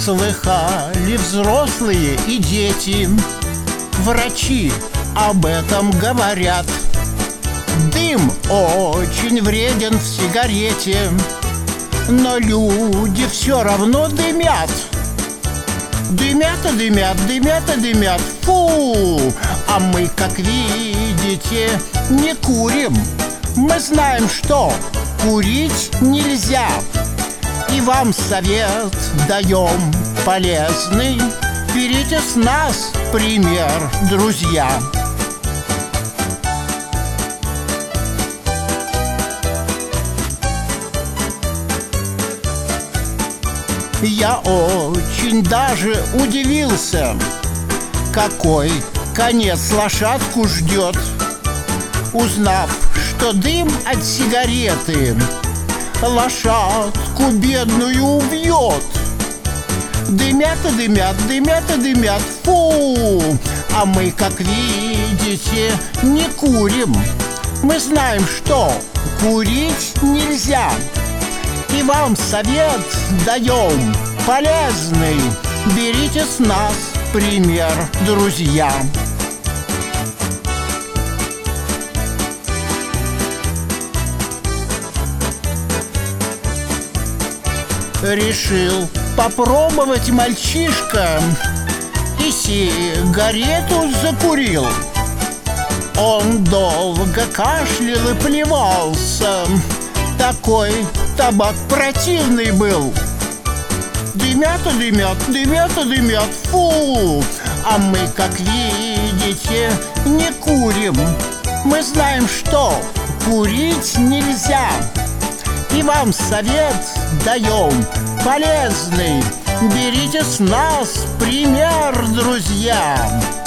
Слыхали взрослые и дети, врачи об этом говорят. Дым очень вреден в сигарете, но люди все равно дымят. Дымят и дымят, дымят и дымят, фу! А мы, как видите, не курим. Мы знаем, что курить нельзя. И вам совет даем полезный: берите с нас пример, друзья. Я очень даже удивился, какой конец лошадку ждет, узнав, что дым от сигареты лошадку бедную убьет. Дымят и дымят, дымят и дымят, фу! А мы, как видите, не курим. Мы знаем, что курить нельзя. И вам совет даем полезный: берите с нас пример, друзья. Решил попробовать мальчишка и сигарету закурил. Он долго кашлял и плевался, такой табак противный был. Дымят и дымят, дымят и дымят, фу! А мы, как видите, не курим. Мы знаем, что курить нельзя. И вам совет даем полезный: берите с нас пример, друзья.